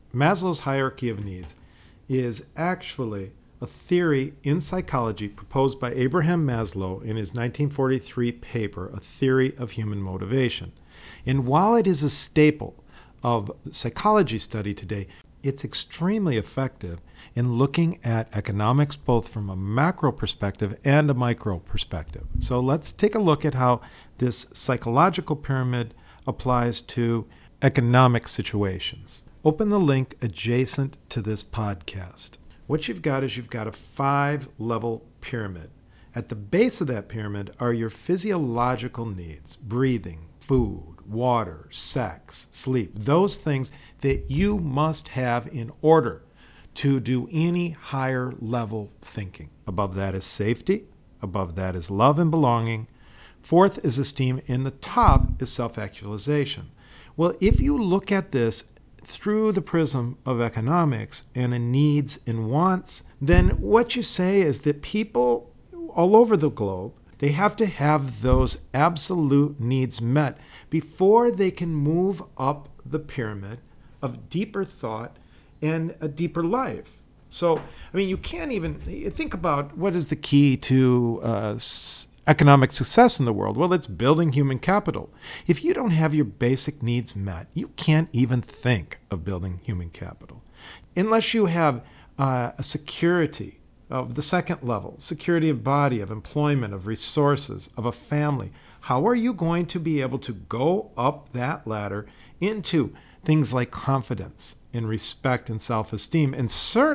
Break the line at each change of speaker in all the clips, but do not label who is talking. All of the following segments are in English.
Maslow's hierarchy of needs is actually a theory in psychology proposed by Abraham Maslow in his 1943 paper, A Theory of Human Motivation. And while it is a staple of psychology study today, it's extremely effective in looking at economics both from a macro perspective and a micro perspective. So let's take a look at how this psychological pyramid applies to economic situations. Open the link adjacent to this podcast. What you've got is you've got a 5-level pyramid. At the base of that pyramid are your physiological needs: breathing, food, water, sex, sleep, those things that you must have in order to do any higher level thinking. Above that is safety. Above that is love and belonging. Fourth is esteem. And the top is self-actualization. Well, if you look at this through the prism of economics and needs and wants, then what you say is that people all over the globe, they have to have those absolute needs met before they can move up the pyramid of deeper thought and a deeper life. So, I mean, you can't even think about what is the key to economic success in the world. Well, it's building human capital. If you don't have your basic needs met, you can't even think of building human capital. Unless you have a security of the second level, security of body, of employment, of resources, of a family, how are you going to be able to go up that ladder into things like confidence and respect and self-esteem? And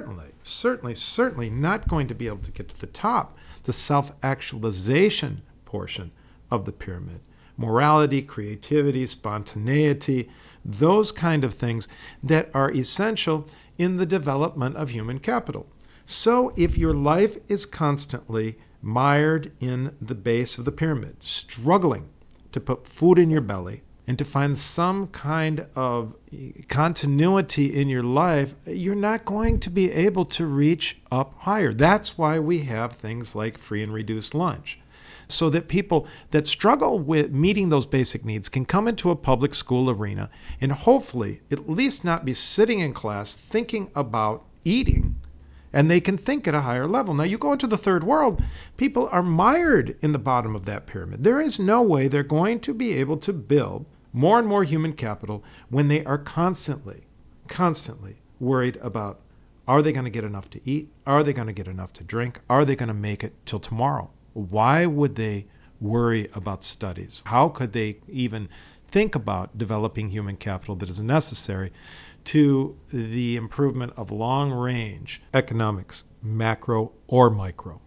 certainly not going to be able to get to the top, the self-actualization portion of the pyramid. Morality, creativity, spontaneity, those kind of things that are essential in the development of human capital. So if your life is constantly mired in the base of the pyramid, struggling to put food in your belly and to find some kind of continuity in your life, you're not going to be able to reach up higher. That's why we have things like free and reduced lunch, so that people that struggle with meeting those basic needs can come into a public school arena and hopefully at least not be sitting in class thinking about eating, and they can think at a higher level. Now, you go into the third world, people are mired in the bottom of that pyramid. There is no way they're going to be able to build more and more human capital when they are constantly worried about, are they going to get enough to eat? Are they going to get enough to drink? Are they going to make it till tomorrow? Why would they worry about studies? How could they even think about developing human capital that is necessary to the improvement of long-range economics, macro or micro?